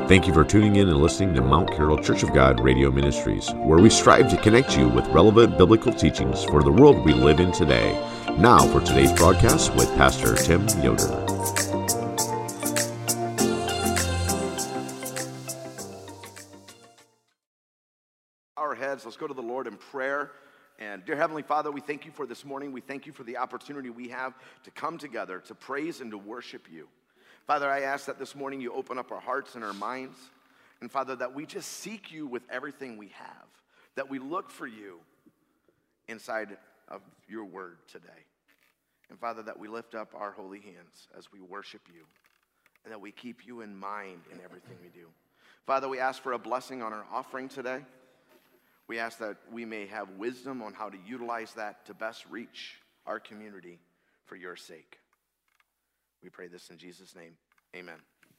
Thank you for tuning in and listening to Mount Carroll Church of God Radio Ministries, where we strive to connect you with relevant biblical teachings for the world we live in today. Now for today's broadcast with Pastor Tim Yoder. Our heads, let's go to the Lord in prayer. And dear Heavenly Father, we thank you for this morning. We thank you for the opportunity we have to come together to praise and to worship you. Father, I ask that this morning you open up our hearts and our minds. And Father, that we just seek you with everything we have. That we look for you inside of your word today. And Father, that we lift up our holy hands as we worship you. And that we keep you in mind in everything we do. Father, we ask for a blessing on our offering today. We ask that we may have wisdom on how to utilize that to best reach our community for your sake. We pray this in Jesus' name. Amen.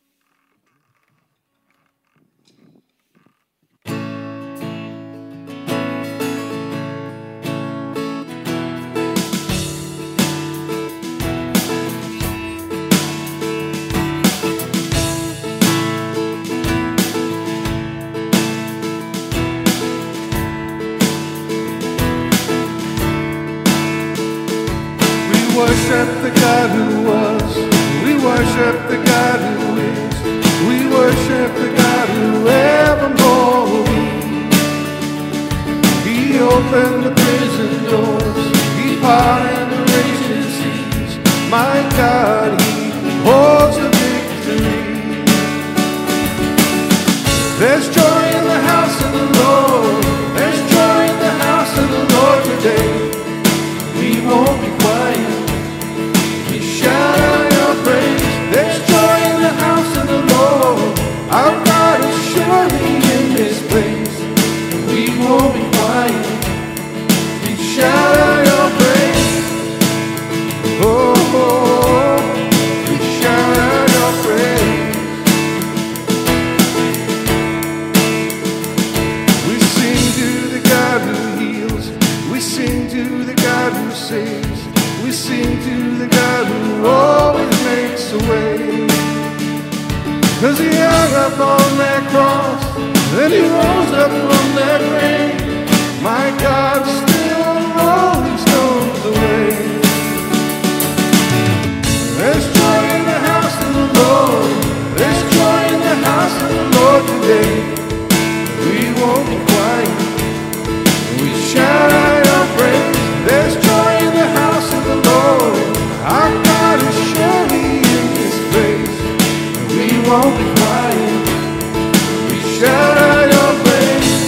We worship the God who was. We worship the God who is. We worship the God who evermore will be. He opened the prison doors. He parted the raging seas. My God, He holds the victory. There's joy in the house of the Lord. There's joy in the house of the Lord today. We won't be quiet. We shout out your praise. There's joy in the house of the Lord. Our God is surely in this place. We won't be quiet. We shout out your praise. Oh, oh, we shout out your praise. We sing to the God who heals. We sing to the God who saves. We sing to the God who always makes a way. 'Cause He hung up on that cross, then He rose up from that grave. My God still rolling stones away. There's joy in the house of the Lord. There's joy in the house of the Lord today. We won't be quiet. We shout out our praise. There's joy in the house of the Lord. Our God is surely in this place. We won't be quiet. We shout out your praise.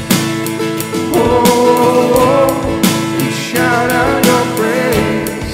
Oh, we shout out your praise.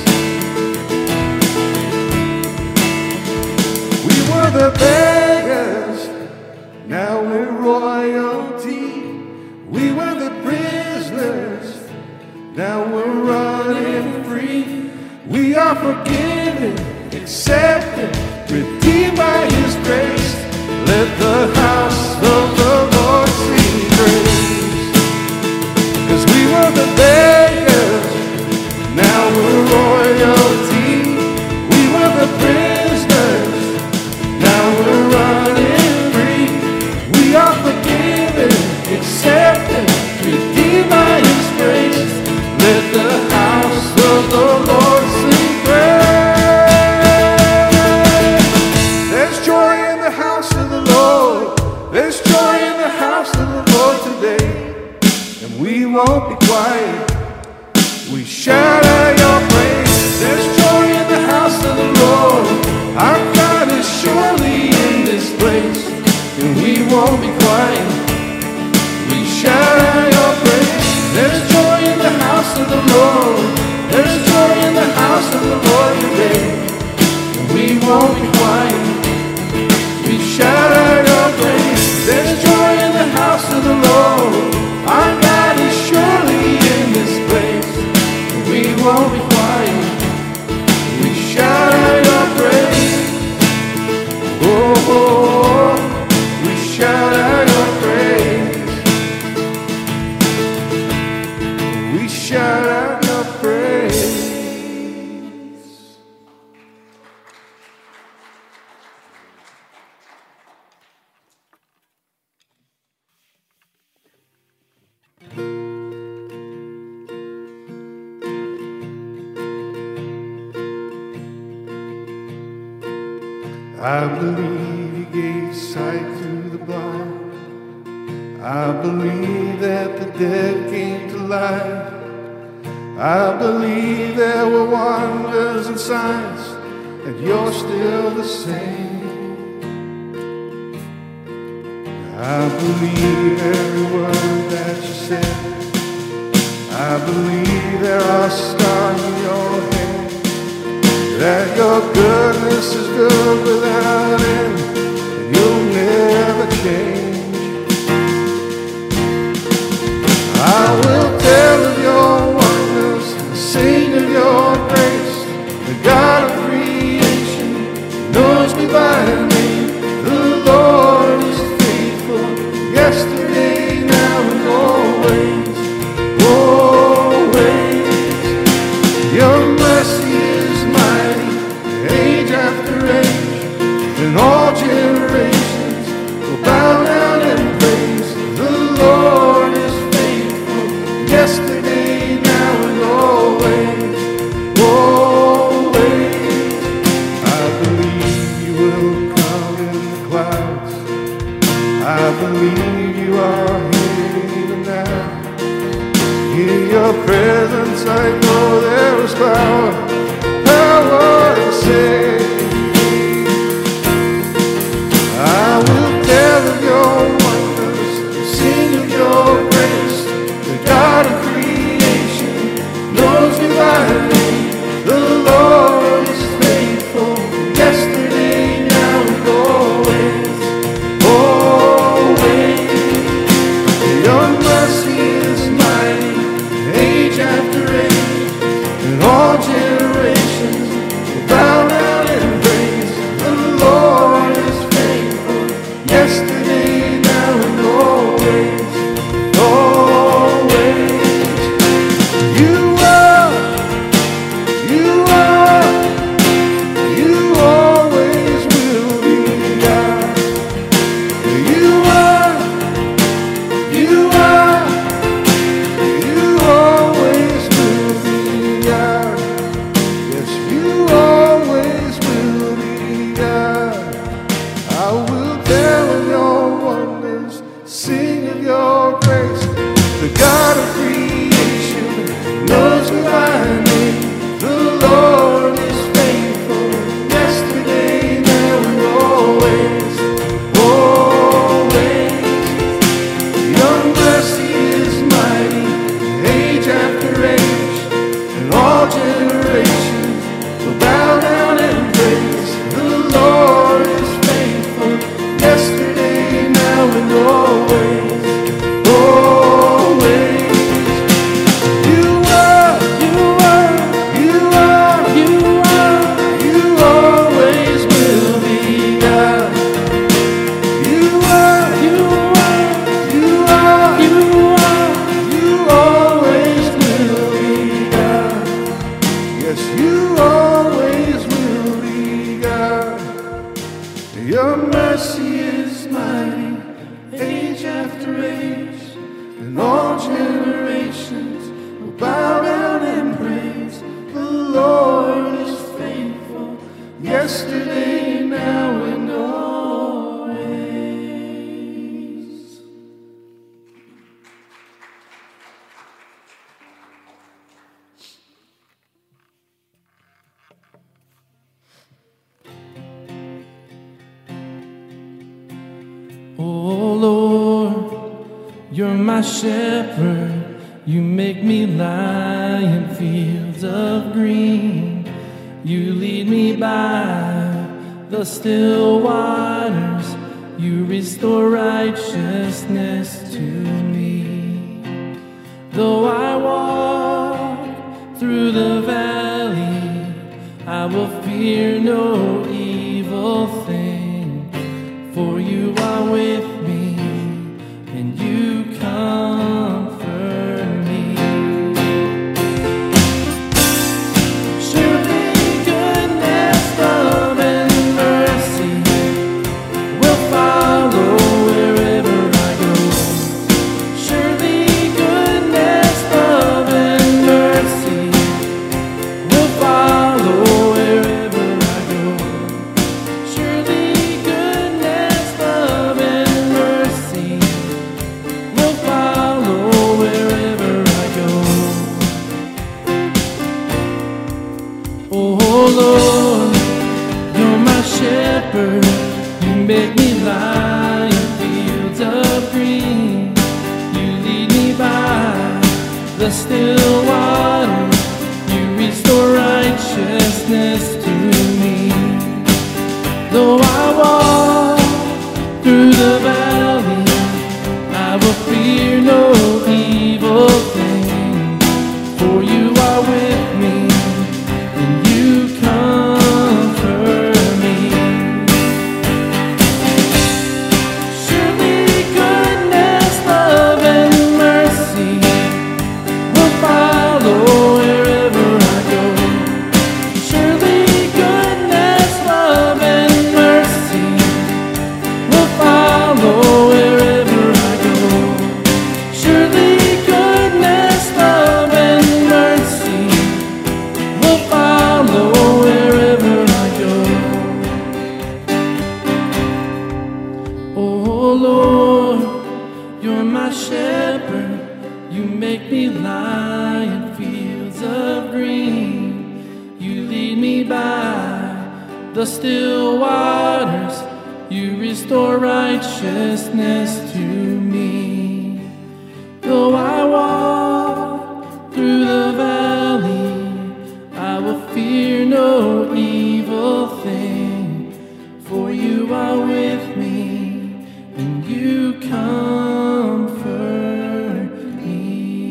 We were the beggars, now we're royalty. We were the prisoners, now we're running free. We are forgiven, accepted, redeemed by His grace. Let the house of the Lord sing praise. 'Cause we were the beggars, now we're royalty. We were the prisoners, now we're running free. We are forgiven, accepted, redeemed by His grace. Let the house of the Lord sing praise. There's joy in the house of the Lord. There's joy in the house of the Lord today. And we won't be quiet. We shout out your praise. There's joy in the house of the Lord. Our God is surely in this place. And we won't be quiet. We shout out your praise. There's joy in the house of the Lord. There's joy in the house of the Lord today. And we won't be quiet. We shout out your praise. There's joy in the house of the Lord. Our God is surely in this place. And we won't be quiet. We shout out your praise. Oh, oh, oh. We shout out your praise. We shout out your praise. I believe he gave sight to the blind. I believe that the dead came to life. I believe there were wonders and signs, and you're still the same. I believe every word that you said. I believe there are stars in your hand, that your goodness is good without end, and you'll never change. I will tell of your wonders and sing of your grace. The God of creation knows me by name. The Lord is faithful, yesterday, now, and always, always. Your mercy is mighty, age after age, and all generations will bow down and praise. The Lord is faithful, yesterday, now, and always, always. I believe you will come in the clouds. I believe you are here even now. In your presence I know there is power, power to save. I will tell of your wonders, sing of your grace. The God of creation knows me by name. The Lord is faithful, yesterday, now, and always, always. Your mercy is mighty, age after age, and all generations will bow down and praise. The Lord is faithful, yesterday, now, and always, always. You are, you always will be God. You are, you always will be God. Yes, you always will be God. I will tell of your wonders, sing of your grace. The God of creation knows me by name. The Lord is faithful, yesterday, now, and always, always. Your mercy is mighty, age after age, and all generations will bow down and praise. The Lord is faithful, yesterday, now, and always, always. You are, you always will be God. You always will be God. Yes, you always will be God. Your mercy is mighty, age after age, and all generations will bow down and praise. The Lord is faithful, yesterday, now, and always. Oh Lord, you're my shepherd. You make me lie in fields of green. You lead me by the still waters. You restore righteousness to me. Though I walk through the valley, I will fear no evil thing. For you are with me, and you comfort me. Surely goodness, love, and mercy will follow wherever I go. Surely goodness, love, and mercy will follow wherever I go. Surely You make me lie in fields of green. You lead me by the still water. You restore righteousness to me. Though I walk through the valley, I will fear no evil thing. For you are with me, and you comfort me. Surely goodness, love, and mercy will follow wherever I go. Surely goodness, love, and mercy will follow wherever I go. Surely goodness, love, and mercy will follow wherever I go. Oh Lord, you're my shepherd. You make me lie in fields of green. You lead me by the still waters. You restore righteousness to me. Though I walk through the valley, I will fear no evil thing. For you are with me, and you comfort me.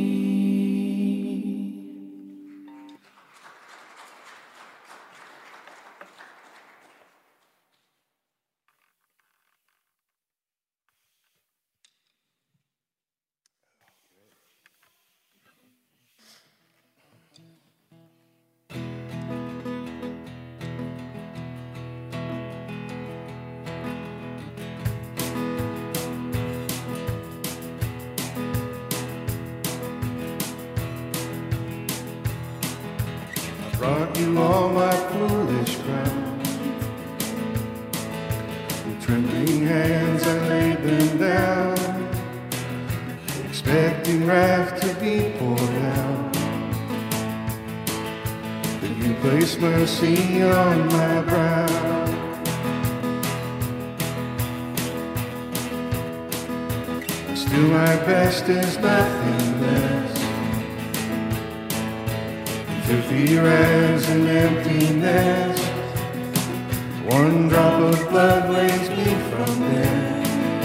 Brought you all my foolish crowns. With trembling hands I laid them down, expecting wrath to be poured out. But you placed mercy on my brow. Still my best is nothing less. Filthy rags and emptiness. One drop of blood weighs me from there.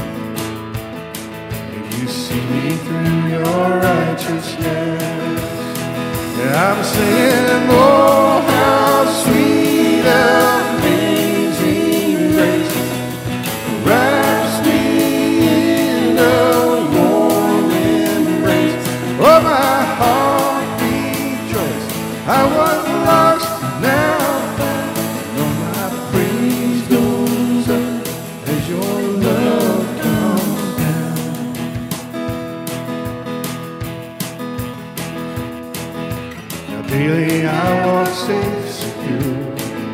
And you see me through your righteousness. Yeah, I'm singing, oh, how sweet amazing grace wraps me in a warm embrace. Oh, my heart rejoices. I was lost, now found. All my praise goes up as your love comes down. Now daily I walk safe, secure.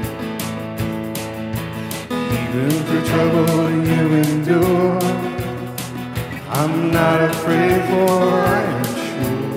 Even through trouble you endure. I'm not afraid, for I am sure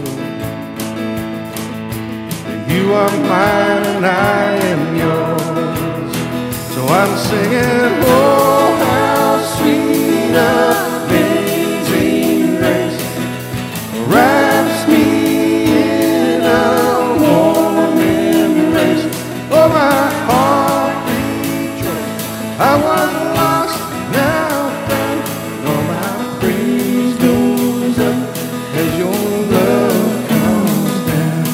you are mine and I am yours. So I'm singing, oh, how sweet amazing grace wraps me in a warm embrace. Oh, my heart rejoices. I was lost, now found. And all my praise goes up as your love comes down.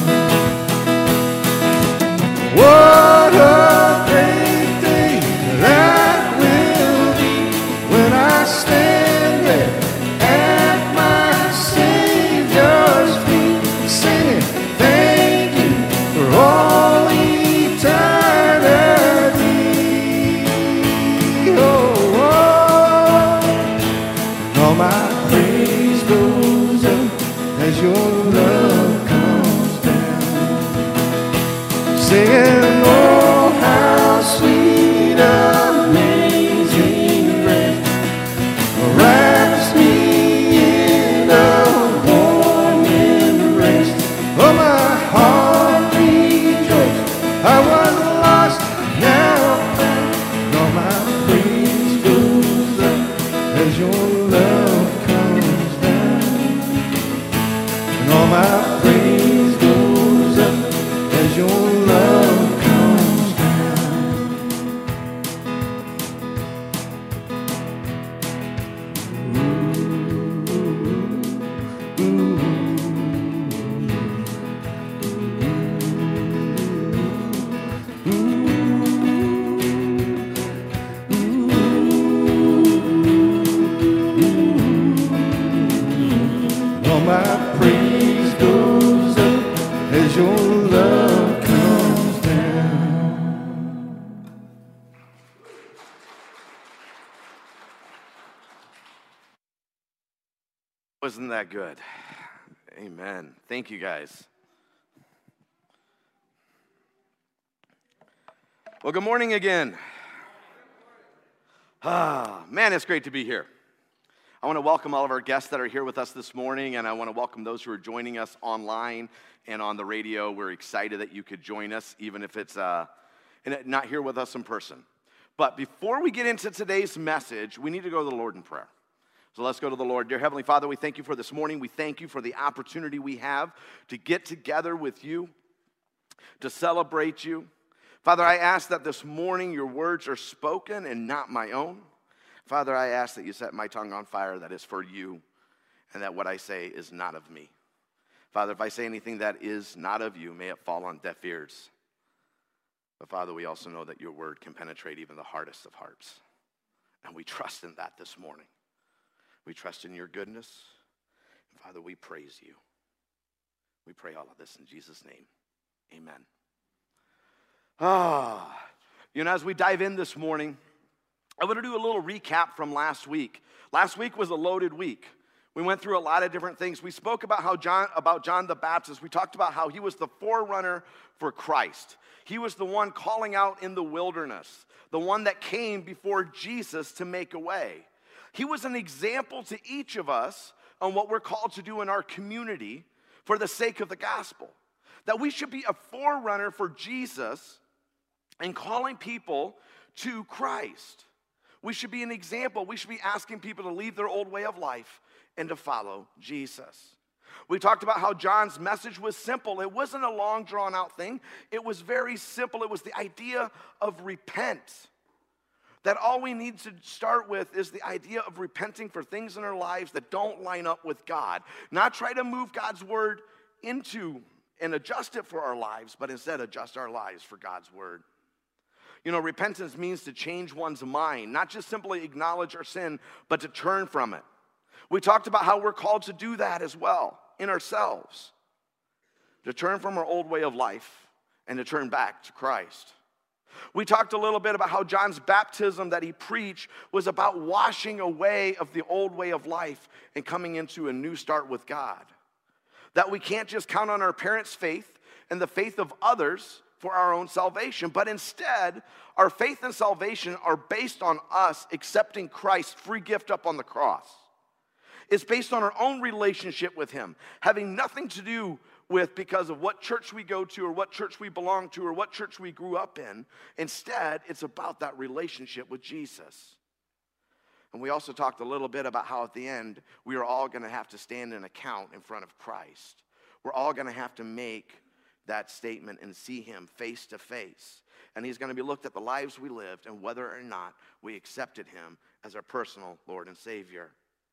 What a great day that will be when I stand there at my Savior's feet, singing, thank you for all eternity. Oh, oh, Wasn't that good? Amen. Thank you, guys. Well, good morning again. Man, it's great to be here. I want to welcome all of our guests that are here with us this morning, and I want to welcome those who are joining us online and on the radio. We're excited that you could join us, even if it's not here with us in person. But before we get into today's message, we need to go to the Lord in prayer. So let's go to the Lord. Dear Heavenly Father, we thank you for this morning. We thank you for the opportunity we have to get together with you, to celebrate you. Father, I ask that this morning your words are spoken and not my own. Father, I ask that you set my tongue on fire that is for you, and that what I say is not of me. Father, if I say anything that is not of you, may it fall on deaf ears. But Father, we also know that your word can penetrate even the hardest of hearts. And we trust in that this morning. We trust in your goodness. And Father, we praise you. We pray all of this in Jesus' name. Amen. As we dive in this morning, I want to do a little recap from last week. Last week was a loaded week. We went through a lot of different things. We spoke about John the Baptist. We talked about how he was the forerunner for Christ. He was the one calling out in the wilderness, the one that came before Jesus to make a way. He was an example to each of us on what we're called to do in our community for the sake of the gospel. That we should be a forerunner for Jesus and calling people to Christ. We should be an example. We should be asking people to leave their old way of life and to follow Jesus. We talked about how John's message was simple. It wasn't a long, drawn-out thing. It was very simple. It was the idea of repent. That all we need to start with is the idea of repenting for things in our lives that don't line up with God. Not try to move God's word into and adjust it for our lives, but instead adjust our lives for God's word. Repentance means to change one's mind, not just simply acknowledge our sin, but to turn from it. We talked about how we're called to do that as well in ourselves. To turn from our old way of life and to turn back to Christ. We talked a little bit about how John's baptism that he preached was about washing away of the old way of life and coming into a new start with God. That we can't just count on our parents' faith and the faith of others for our own salvation, but instead, our faith and salvation are based on us accepting Christ's free gift up on the cross. It's based on our own relationship with him, having nothing to do with because of what church we go to or what church we belong to or what church we grew up in. Instead, it's about that relationship with Jesus. And we also talked a little bit about how at the end, we are all going to have to stand an account in front of Christ. We're all going to have to make that statement and see him face to face. And he's going to be looked at the lives we lived and whether or not we accepted him as our personal Lord and Savior.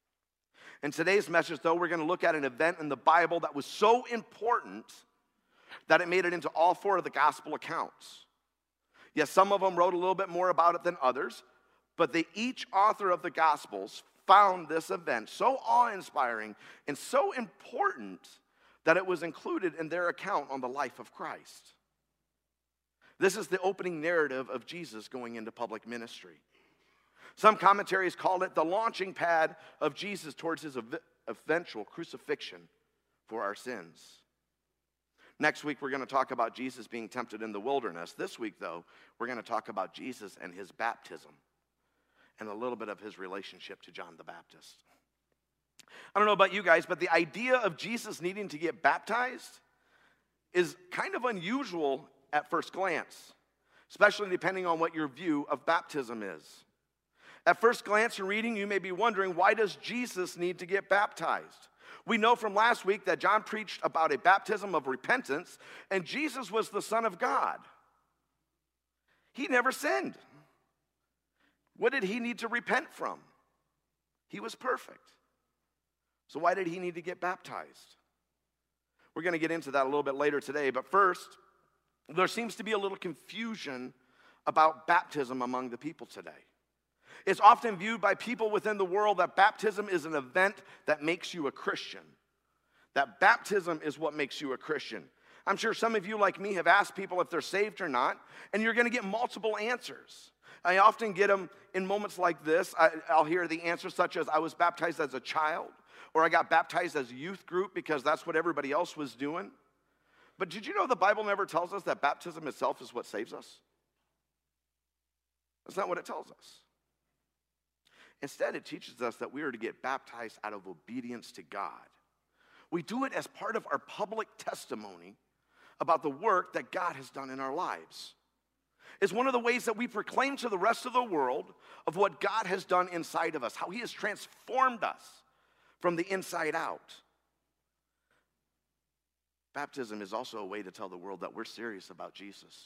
In today's message, though, we're going to look at an event in the Bible that was so important that it made it into all four of the gospel accounts. Yes, some of them wrote a little bit more about it than others, but each author of the Gospels found this event so awe-inspiring and so important that it was included in their account on the life of Christ. This is the opening narrative of Jesus going into public ministry. Some commentaries call it the launching pad of Jesus towards his eventual crucifixion for our sins. Next week, we're going to talk about Jesus being tempted in the wilderness. This week, though, we're going to talk about Jesus and his baptism and a little bit of his relationship to John the Baptist. I don't know about you guys, but the idea of Jesus needing to get baptized is kind of unusual at first glance, especially depending on what your view of baptism is. At first glance in reading, you may be wondering, why does Jesus need to get baptized? We know from last week that John preached about a baptism of repentance, and Jesus was the Son of God. He never sinned. What did he need to repent from? He was perfect. So why did he need to get baptized? We're going to get into that a little bit later today, but first, there seems to be a little confusion about baptism among the people today. It's often viewed by people within the world that baptism is an event that makes you a Christian. That baptism is what makes you a Christian. I'm sure some of you, like me, have asked people if they're saved or not, and you're going to get multiple answers. I often get them in moments like this. I'll hear the answers such as, I was baptized as a child. or I got baptized as a youth group because that's what everybody else was doing. But did you know the Bible never tells us that baptism itself is what saves us? That's not what it tells us. Instead, it teaches us that we are to get baptized out of obedience to God. We do it as part of our public testimony about the work that God has done in our lives. It's one of the ways that we proclaim to the rest of the world of what God has done inside of us, how he has transformed us from the inside out. Baptism is also a way to tell the world that we're serious about Jesus.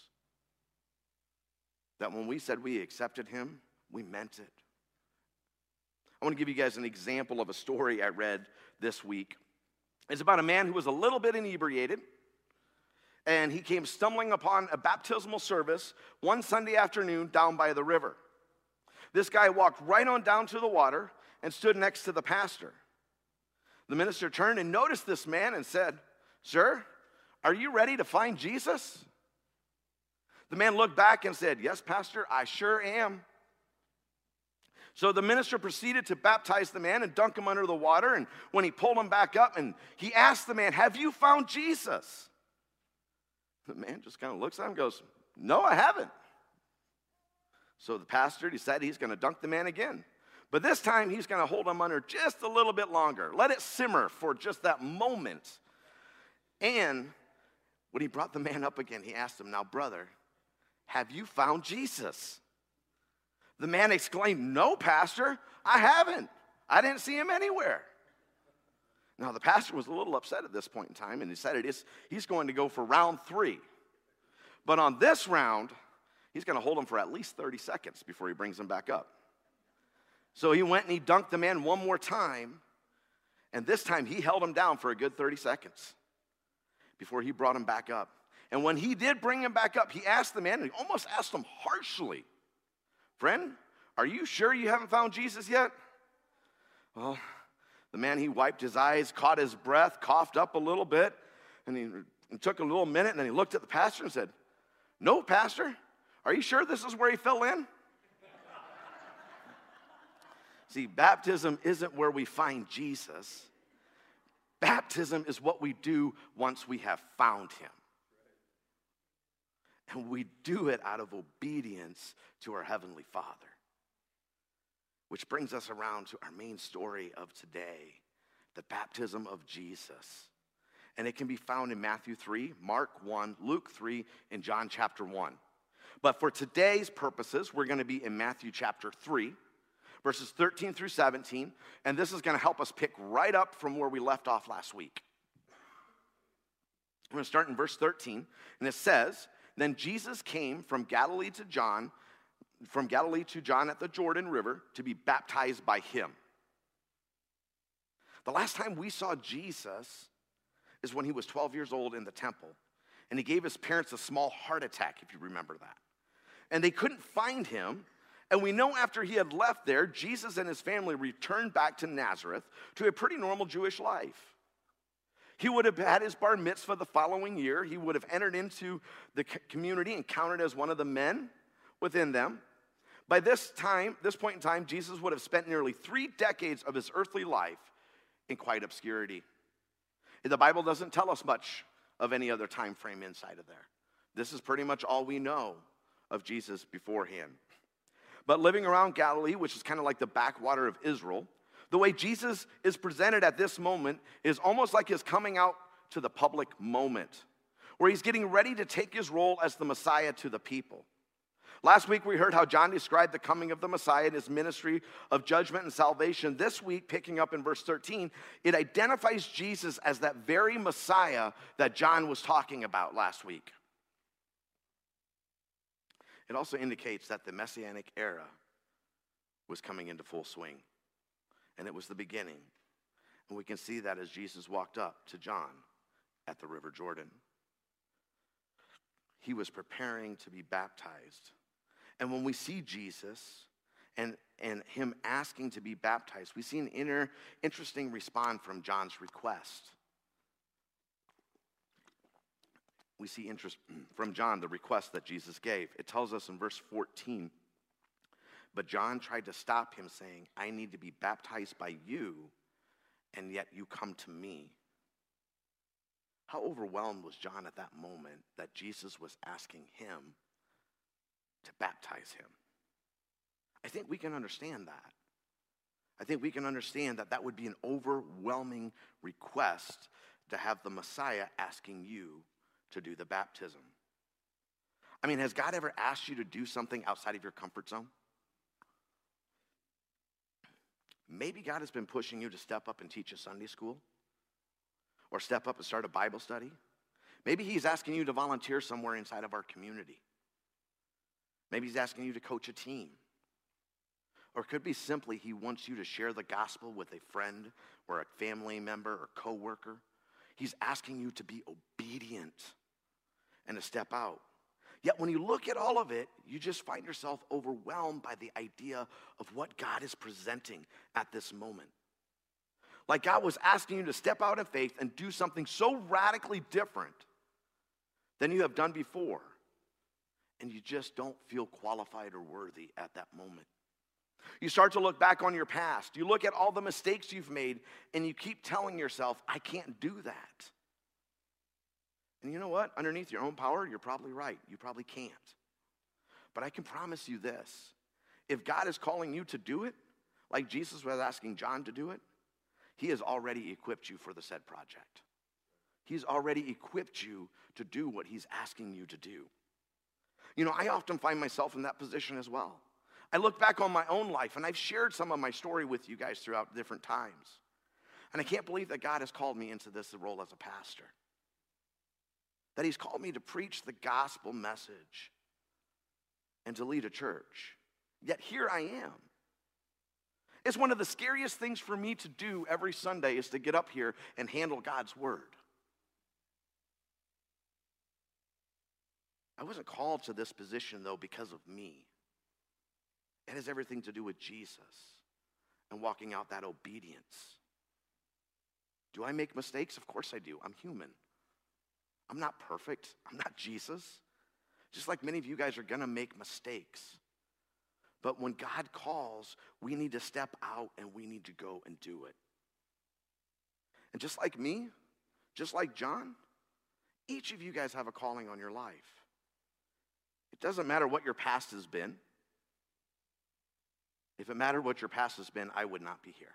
That when we said we accepted him, we meant it. I want to give you guys an example of a story I read this week. It's about a man who was a little bit inebriated, and he came stumbling upon a baptismal service one Sunday afternoon down by the river. This guy walked right on down to the water and stood next to the pastor. The minister turned and noticed this man and said, "Sir, are you ready to find Jesus?" The man looked back and said, "Yes, Pastor, I sure am." So the minister proceeded to baptize the man and dunk him under the water. And when he pulled him back up, and he asked the man, "Have you found Jesus?" The man just kind of looks at him and goes, "No, I haven't." So the pastor decided he's going to dunk the man again. But this time he's going to hold him under just a little bit longer. Let it simmer for just that moment. And when he brought the man up again, he asked him, "Now, brother, have you found Jesus?" The man exclaimed, "No, Pastor, I haven't. I didn't see him anywhere." Now, the pastor was a little upset at this point in time and decided he's going to go for round 3. But on this round, he's going to hold him for at least 30 seconds before he brings him back up. So he went and he dunked the man one more time, and this time he held him down for a good 30 seconds before he brought him back up. And when he did bring him back up, he asked the man, and he almost asked him harshly, "Friend, are you sure you haven't found Jesus yet?" Well, the man, he wiped his eyes, caught his breath, coughed up a little bit, and he took a little minute, and then he looked at the pastor and said, "No, Pastor, are you sure this is where he fell in?" See, baptism isn't where we find Jesus. Baptism is what we do once we have found him. And we do it out of obedience to our Heavenly Father. Which brings us around to our main story of today, the baptism of Jesus. And it can be found in Matthew 3, Mark 1, Luke 3, and John chapter 1. But for today's purposes, we're going to be in Matthew chapter 3, verses 13 through 17. And this is going to help us pick right up from where we left off last week. We're going to start in verse 13, and it says, "Then Jesus came from Galilee to John at the Jordan River to be baptized by him." The last time we saw Jesus is when he was 12 years old in the temple. And he gave his parents a small heart attack, if you remember that. And they couldn't find him. And we know after he had left there, Jesus and his family returned back to Nazareth to a pretty normal Jewish life. He would have had his bar mitzvah the following year. He would have entered into the community and counted as one of the men within them. By this point in time, Jesus would have spent nearly 3 decades of his earthly life in quiet obscurity. The Bible doesn't tell us much of any other time frame inside of there. This is pretty much all we know of Jesus beforehand. But living around Galilee, which is kind of like the backwater of Israel, the way Jesus is presented at this moment is almost like his coming out to the public moment, where he's getting ready to take his role as the Messiah to the people. Last week, we heard how John described the coming of the Messiah and his ministry of judgment and salvation. This week, picking up in verse 13, it identifies Jesus as that very Messiah that John was talking about last week. It also indicates that the Messianic era was coming into full swing, and it was the beginning. And we can see that as Jesus walked up to John at the River Jordan. He was preparing to be baptized. And when we see Jesus and him asking to be baptized, we see an interesting response from John's request. We see interest from John, the request that Jesus gave. It tells us in verse 14, "But John tried to stop him, saying, 'I need to be baptized by you, and yet you come to me. How overwhelmed was John at that moment that Jesus was asking him to baptize him? I think we can understand that. I think we can understand that that would be an overwhelming request to have the Messiah asking you to do the baptism. I mean, has God ever asked you to do something outside of your comfort zone? Maybe God has been pushing you to step up and teach a Sunday school, or step up and start a Bible study. Maybe he's asking you to volunteer somewhere inside of our community. Maybe he's asking you to coach a team. Or it could be simply he wants you to share the gospel with a friend or a family member or coworker. He's asking you to be obedient and to step out. Yet when you look at all of it, you just find yourself overwhelmed by the idea of what God is presenting at this moment. Like God was asking you to step out in faith and do something so radically different than you have done before. And you just don't feel qualified or worthy at that moment. You start to look back on your past. You look at all the mistakes you've made, and you keep telling yourself, I can't do that. And you know what? Underneath your own power, you're probably right. You probably can't. But I can promise you this. If God is calling you to do it, like Jesus was asking John to do it, he has already equipped you for the said project. He's already equipped you to do what he's asking you to do. You know, I often find myself in that position as well. I look back on my own life, and I've shared some of my story with you guys throughout different times. And I can't believe that God has called me into this role as a pastor. That he's called me to preach the gospel message and to lead a church. Yet here I am. It's one of the scariest things for me to do every Sunday is to get up here and handle God's word. I wasn't called to this position, though, because of me. It has everything to do with Jesus and walking out that obedience. Do I make mistakes? Of course I do. I'm human. I'm not perfect. I'm not Jesus. Just like many of you guys are going to make mistakes. But when God calls, we need to step out and we need to go and do it. And just like me, just like John, each of you guys have a calling on your life. It doesn't matter what your past has been. If it mattered what your past has been, I would not be here.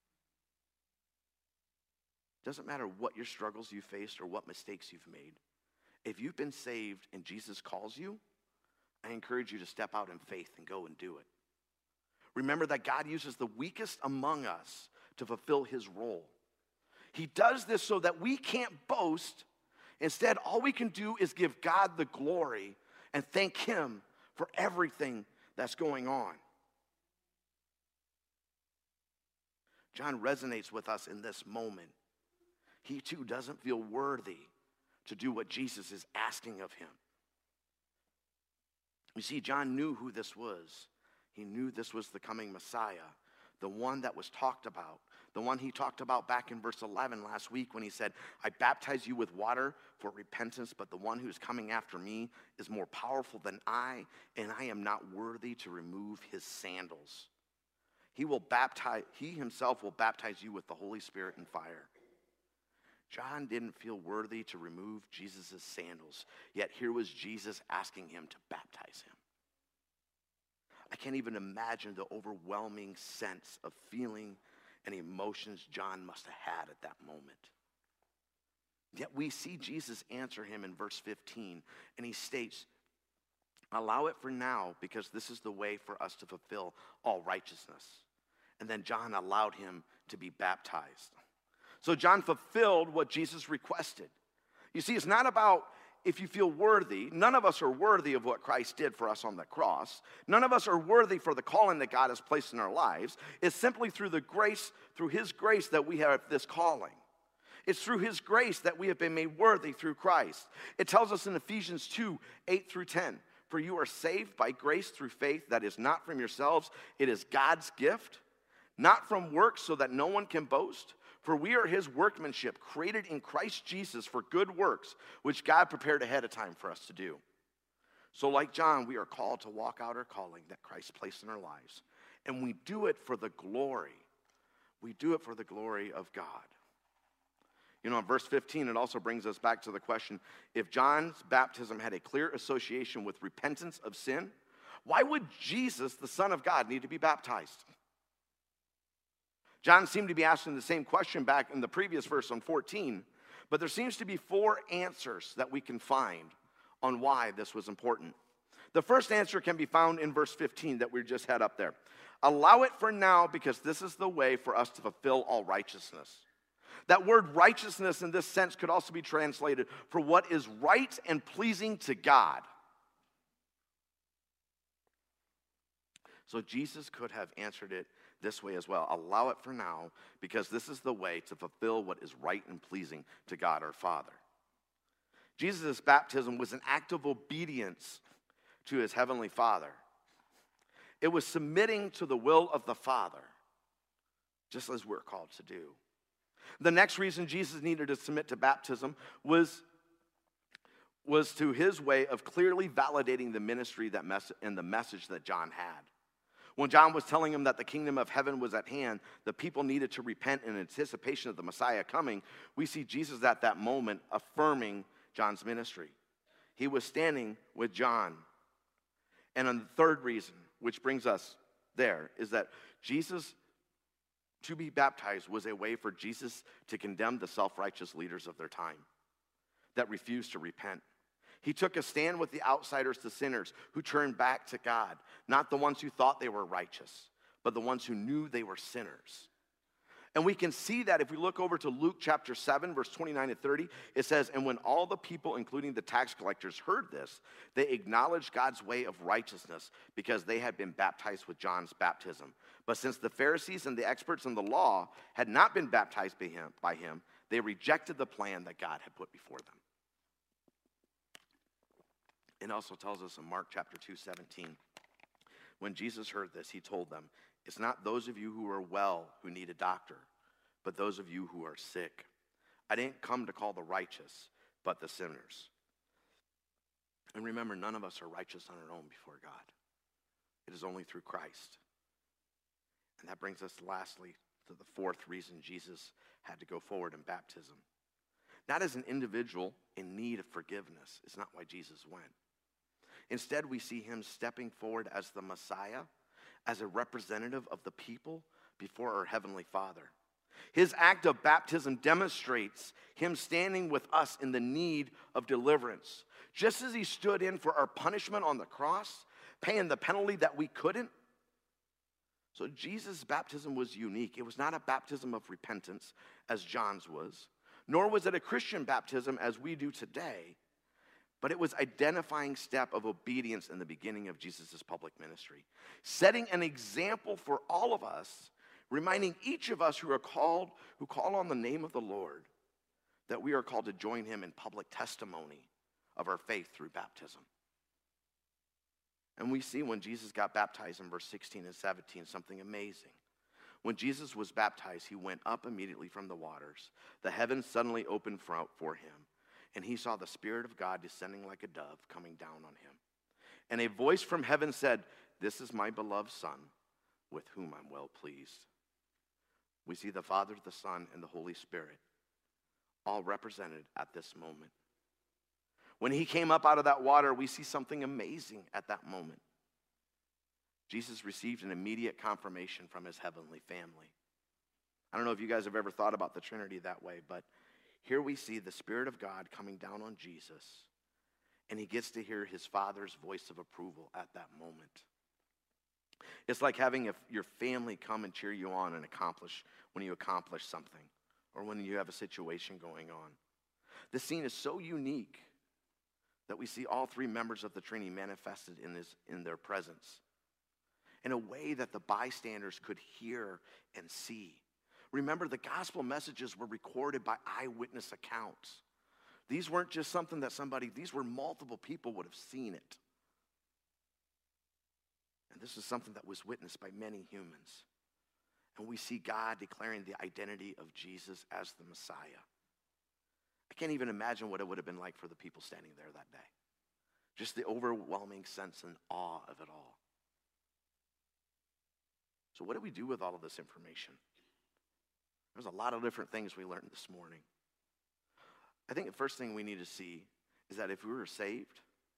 It doesn't matter what your struggles you faced or what mistakes you've made. If you've been saved and Jesus calls you, I encourage you to step out in faith and go and do it. Remember that God uses the weakest among us to fulfill his role. He does this so that we can't boast. Instead, all we can do is give God the glory and thank him for everything that's going on. John resonates with us in this moment. He too doesn't feel worthy to do what Jesus is asking of him. You see, John knew who this was. He knew this was the coming Messiah, the one that was talked about, the one he talked about back in verse 11 last week when he said, I baptize you with water for repentance, but the one who's coming after me is more powerful than I, and I am not worthy to remove his sandals. He himself will baptize you with the Holy Spirit and fire. John didn't feel worthy to remove Jesus' sandals, yet here was Jesus asking him to baptize him. I can't even imagine the overwhelming sense of feeling and emotions John must have had at that moment. Yet we see Jesus answer him in verse 15, and he states, allow it for now, because this is the way for us to fulfill all righteousness. And then John allowed him to be baptized. So John fulfilled what Jesus requested. You see, it's not about if you feel worthy. None of us are worthy of what Christ did for us on the cross. None of us are worthy for the calling that God has placed in our lives. It's simply through his grace that we have this calling. It's through his grace that we have been made worthy through Christ. It tells us in Ephesians 2, 8 through 10, for you are saved by grace through faith that is not from yourselves. It is God's gift, not from works so that no one can boast. For we are his workmanship, created in Christ Jesus for good works, which God prepared ahead of time for us to do. So like John, we are called to walk out our calling that Christ placed in our lives. And we do it for the glory. We do it for the glory of God. You know, in verse 15, it also brings us back to the question, if John's baptism had a clear association with repentance of sin, why would Jesus, the Son of God, need to be baptized? John seemed to be asking the same question back in the previous verse on 14, but there seems to be 4 answers that we can find on why this was important. The first answer can be found in verse 15 that we just had up there. Allow it for now because this is the way for us to fulfill all righteousness. That word righteousness in this sense could also be translated for what is right and pleasing to God. So Jesus could have answered it this way as well. Allow it for now because this is the way to fulfill what is right and pleasing to God our Father. Jesus' baptism was an act of obedience to his heavenly Father. It was submitting to the will of the Father, just as we're called to do. The next reason Jesus needed to submit to baptism was to his way of clearly validating the ministry and the message that John had. When John was telling him that the kingdom of heaven was at hand, the people needed to repent in anticipation of the Messiah coming, we see Jesus at that moment affirming John's ministry. He was standing with John. And on the third reason, which brings us there, is that Jesus, to be baptized, was a way for Jesus to condemn the self-righteous leaders of their time that refused to repent. He took a stand with the outsiders, the sinners, who turned back to God, not the ones who thought they were righteous, but the ones who knew they were sinners. And we can see that if we look over to Luke chapter 7, verse 29 to 30, it says, and when all the people, including the tax collectors, heard this, they acknowledged God's way of righteousness because they had been baptized with John's baptism. But since the Pharisees and the experts in the law had not been baptized by him, they rejected the plan that God had put before them. It also tells us in Mark chapter 2:17, when Jesus heard this, he told them, it's not those of you who are well who need a doctor, but those of you who are sick. I didn't come to call the righteous, but the sinners. And remember, none of us are righteous on our own before God. It is only through Christ. And that brings us lastly to the fourth reason Jesus had to go forward in baptism. Not as an individual in need of forgiveness. It's not why Jesus went. Instead, we see him stepping forward as the Messiah, as a representative of the people before our Heavenly Father. His act of baptism demonstrates him standing with us in the need of deliverance. Just as he stood in for our punishment on the cross, paying the penalty that we couldn't. So Jesus' baptism was unique. It was not a baptism of repentance as John's was, nor was it a Christian baptism as we do today. But it was identifying step of obedience in the beginning of Jesus' public ministry, setting an example for all of us, reminding each of us who call on the name of the Lord, that we are called to join him in public testimony of our faith through baptism. And we see when Jesus got baptized in verse 16 and 17, something amazing. When Jesus was baptized, he went up immediately from the waters. The heavens suddenly opened for him. And he saw the Spirit of God descending like a dove coming down on him. And a voice from heaven said, this is my beloved Son, with whom I'm well pleased. We see the Father, the Son, and the Holy Spirit all represented at this moment. When he came up out of that water, we see something amazing at that moment. Jesus received an immediate confirmation from his heavenly family. I don't know if you guys have ever thought about the Trinity that way, but here we see the Spirit of God coming down on Jesus, and he gets to hear his Father's voice of approval at that moment. It's like having your family come and cheer you on and when you accomplish something, or when you have a situation going on. The scene is so unique that we see all three members of the Trinity manifested in their presence in a way that the bystanders could hear and see. Remember, the gospel messages were recorded by eyewitness accounts. These weren't just something that these were multiple people would have seen it. And this is something that was witnessed by many humans. And we see God declaring the identity of Jesus as the Messiah. I can't even imagine what it would have been like for the people standing there that day. Just the overwhelming sense and awe of it all. So what do we do with all of this information? There's a lot of different things we learned this morning. I think the first thing we need to see is that if we were saved,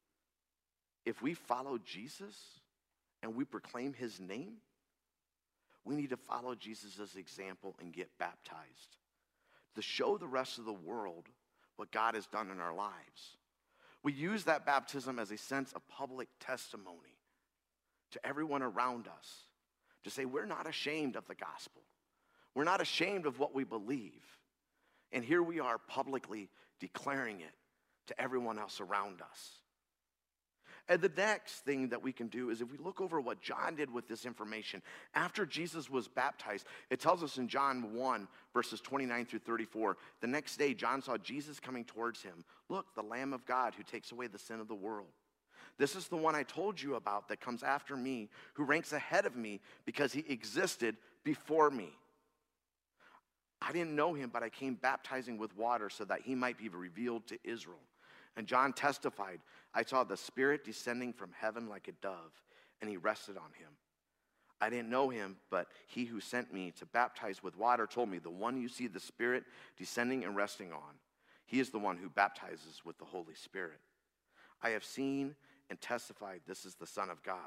if we follow Jesus and we proclaim his name, we need to follow Jesus' example and get baptized to show the rest of the world what God has done in our lives. We use that baptism as a sense of public testimony to everyone around us to say we're not ashamed of the gospel. We're not ashamed of what we believe. And here we are publicly declaring it to everyone else around us. And the next thing that we can do is if we look over what John did with this information, after Jesus was baptized, it tells us in John 1, verses 29 through 34, the next day John saw Jesus coming towards him. Look, the Lamb of God who takes away the sin of the world. This is the one I told you about that comes after me, who ranks ahead of me because he existed before me. I didn't know him, but I came baptizing with water so that he might be revealed to Israel. And John testified, I saw the Spirit descending from heaven like a dove, and he rested on him. I didn't know him, but he who sent me to baptize with water told me, the one you see the Spirit descending and resting on, he is the one who baptizes with the Holy Spirit. I have seen and testified this is the Son of God.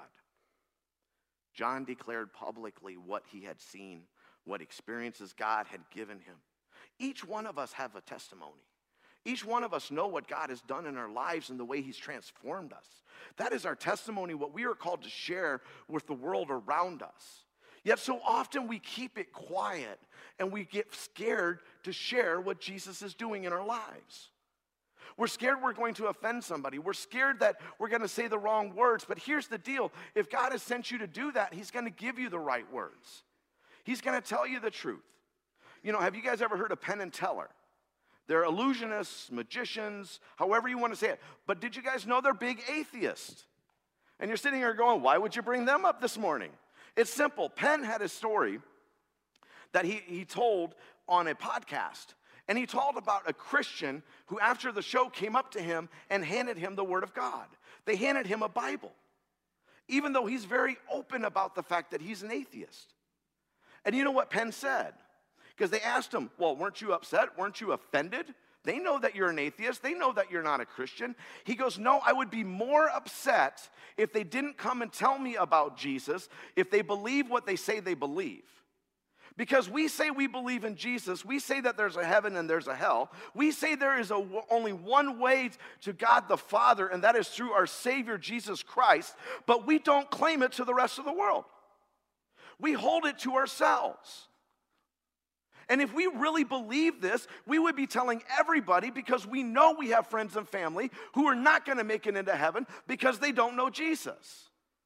John declared publicly what he had seen, what experiences God had given him. Each one of us have a testimony. Each one of us know what God has done in our lives and the way he's transformed us. That is our testimony, what we are called to share with the world around us. Yet so often we keep it quiet and we get scared to share what Jesus is doing in our lives. We're scared we're going to offend somebody. We're scared that we're going to say the wrong words. But here's the deal. If God has sent you to do that, he's going to give you the right words. He's going to tell you the truth. You know, have you guys ever heard of Penn and Teller? They're illusionists, magicians, however you want to say it. But did you guys know they're big atheists? And you're sitting here going, why would you bring them up this morning? It's simple. Penn had a story that he told on a podcast. And he told about a Christian who, after the show, came up to him and handed him the Word of God. They handed him a Bible, even though he's very open about the fact that he's an atheist. And you know what Penn said? Because they asked him, well, weren't you upset? Weren't you offended? They know that you're an atheist. They know that you're not a Christian. He goes, no, I would be more upset if they didn't come and tell me about Jesus, if they believe what they say they believe. Because we say we believe in Jesus. We say that there's a heaven and there's a hell. We say there is only one way to God the Father, and that is through our Savior, Jesus Christ. But we don't claim it to the rest of the world. We hold it to ourselves. And if we really believe this, we would be telling everybody, because we know we have friends and family who are not going to make it into heaven because they don't know Jesus.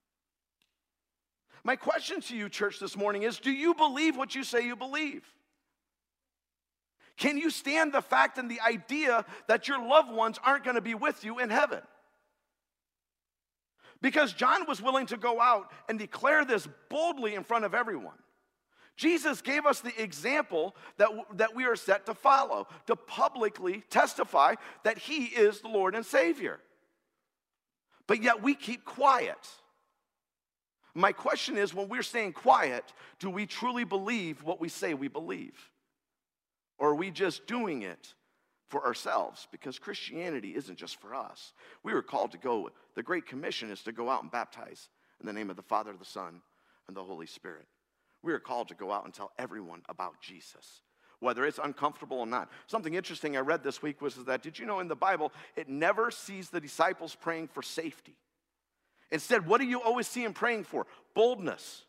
My question to you, church, this morning is, do you believe what you say you believe? Can you stand the fact and the idea that your loved ones aren't going to be with you in heaven? Because John was willing to go out and declare this boldly in front of everyone. Jesus gave us the example that we are set to follow, to publicly testify that he is the Lord and Savior. But yet we keep quiet. My question is, when we're staying quiet, do we truly believe what we say we believe? Or are we just doing it for ourselves? Because Christianity isn't just for us. We were called to go, the Great Commission is to go out and baptize in the name of the Father, the Son, and the Holy Spirit. We are called to go out and tell everyone about Jesus, whether it's uncomfortable or not. Something interesting I read this week was that, did you know in the Bible, it never sees the disciples praying for safety. Instead, what do you always see him praying for? Boldness.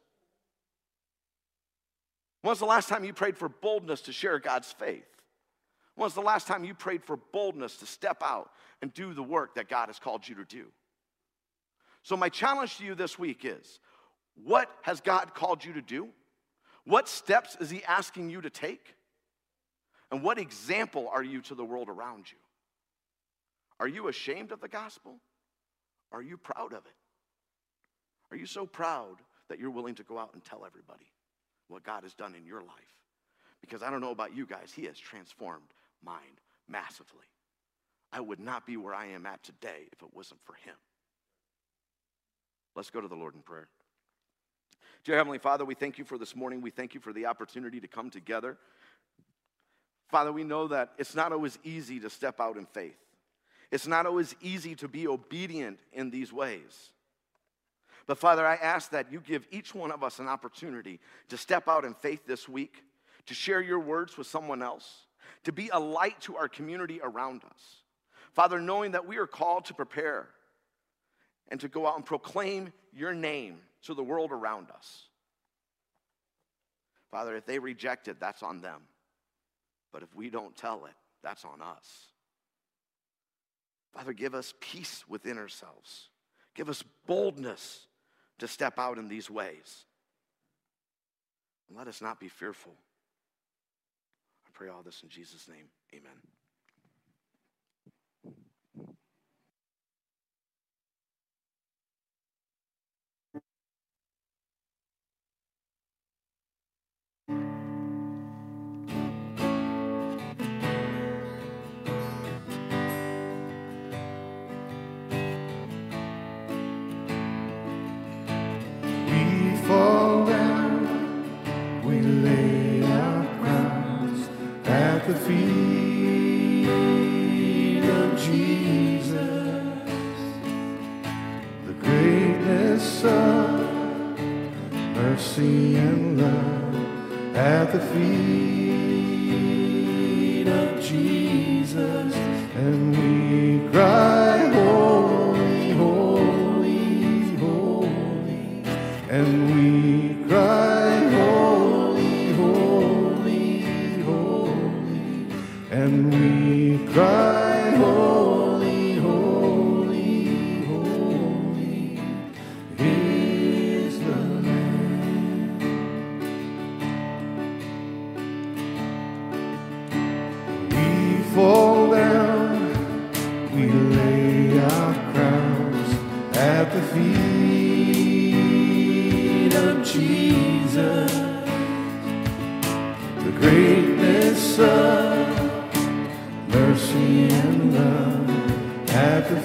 When's the last time you prayed for boldness to share God's faith? When's the last time you prayed for boldness to step out and do the work that God has called you to do? So my challenge to you this week is, what has God called you to do? What steps is he asking you to take? And what example are you to the world around you? Are you ashamed of the gospel? Are you proud of it? Are you so proud that you're willing to go out and tell everybody what God has done in your life? Because I don't know about you guys, he has transformed mine massively. I would not be where I am at today if it wasn't for him. Let's go to the Lord in prayer. Dear Heavenly Father, we thank you for this morning. We thank you for the opportunity to come together Father, we know that it's not always easy to step out in faith. It's not always easy to be obedient in these ways. But Father, I ask that you give each one of us an opportunity to step out in faith this week, to share your words with someone else, to be a light to our community around us. Father, knowing that we are called to prepare and to go out and proclaim your name to the world around us. Father, if they reject it, that's on them. But if we don't tell it, that's on us. Father, give us peace within ourselves. Give us boldness to step out in these ways. And let us not be fearful. I pray all this in Jesus' name. Amen. The feet of Jesus, the greatness of mercy and love at the feet of Jesus, and we cry, holy, holy, holy, and we cry, holy, holy, holy, and we cry, holy, holy, holy is the Lamb. We fall down, we lay our crowns at the feet of Jesus, the greatness of mercy and love at the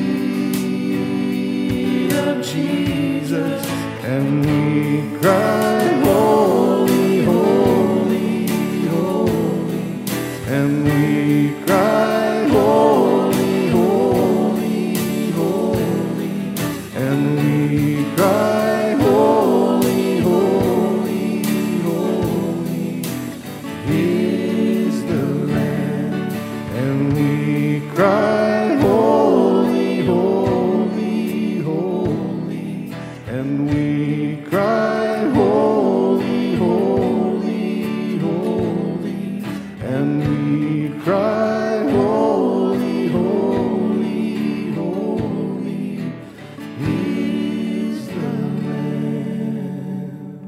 feet of Jesus, and we cry, holy, holy, holy, and we cry, holy, holy, holy, and we cry, holy, holy, holy is the Lamb, and we cry, holy, holy, holy, and we cry, holy, holy, holy, and we cry, holy, holy, holy is the Lamb.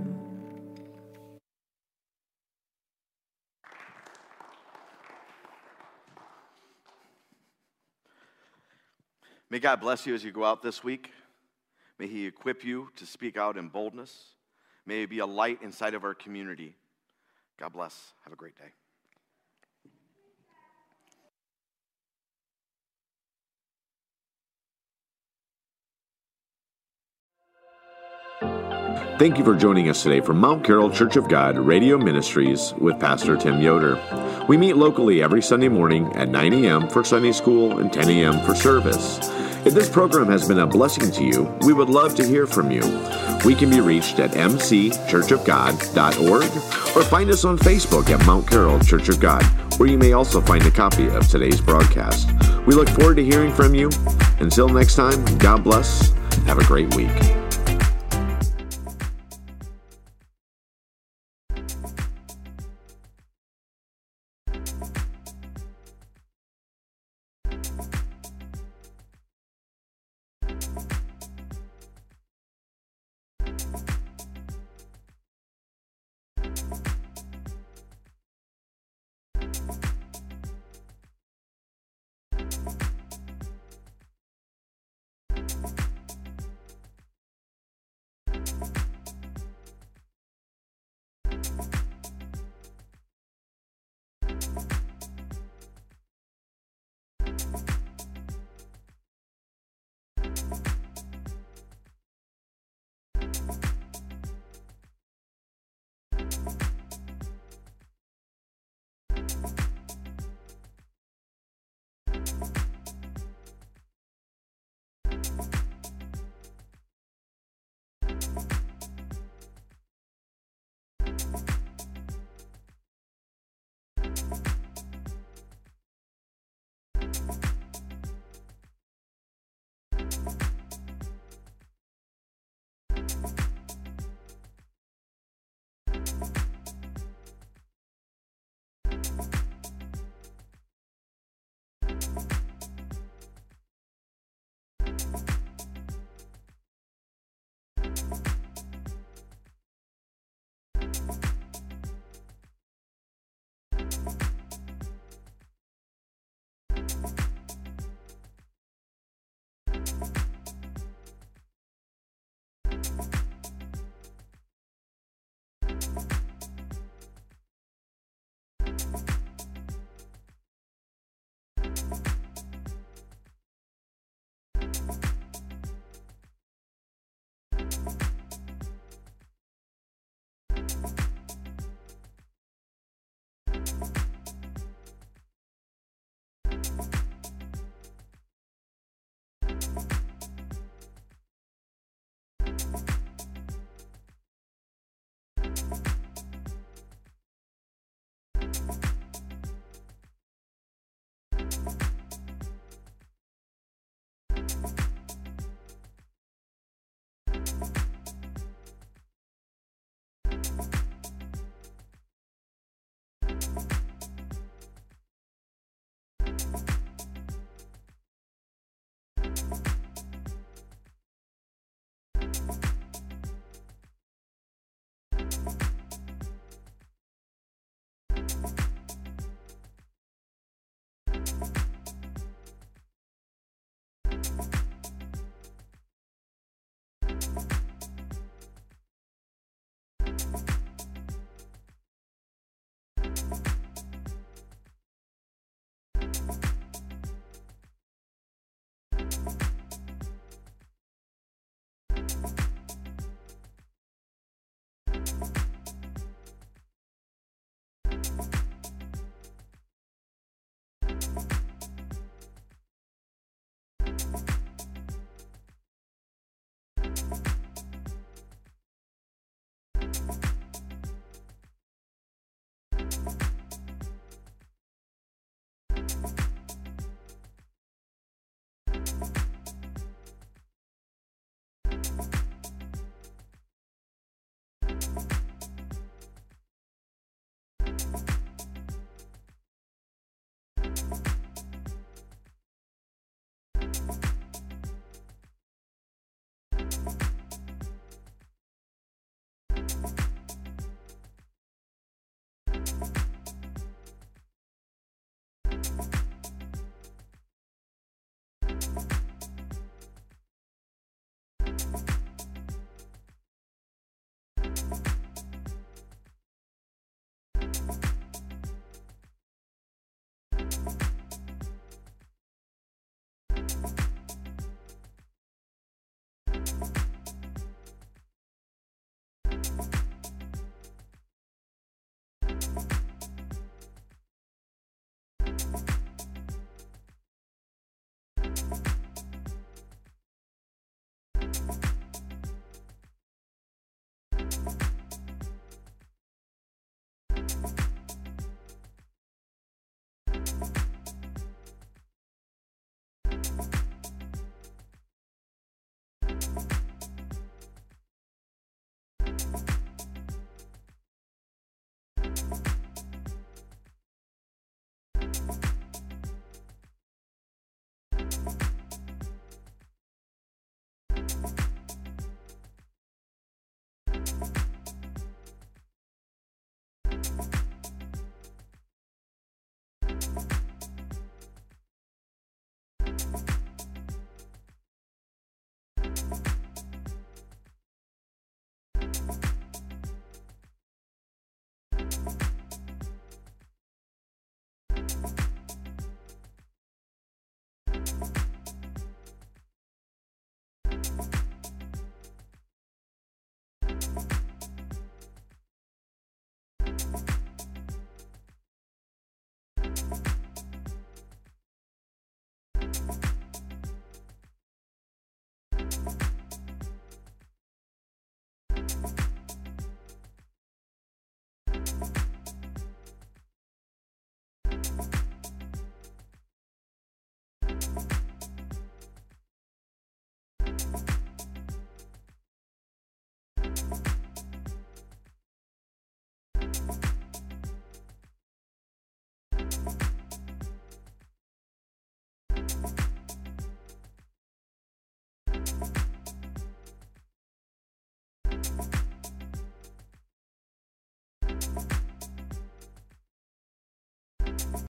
May God bless you as you go out this week. May he equip you to speak out in boldness. May he be a light inside of our community. God bless. Have a great day. Thank you for joining us today from Mount Carroll Church of God Radio Ministries with Pastor Tim Yoder. We meet locally every Sunday morning at 9 a.m. for Sunday school and 10 a.m. for service. If this program has been a blessing to you, we would love to hear from you. We can be reached at mcchurchofgod.org or find us on Facebook at Mount Carroll Church of God, where you may also find a copy of today's broadcast. We look forward to hearing from you. Until next time, God bless. Have a great week.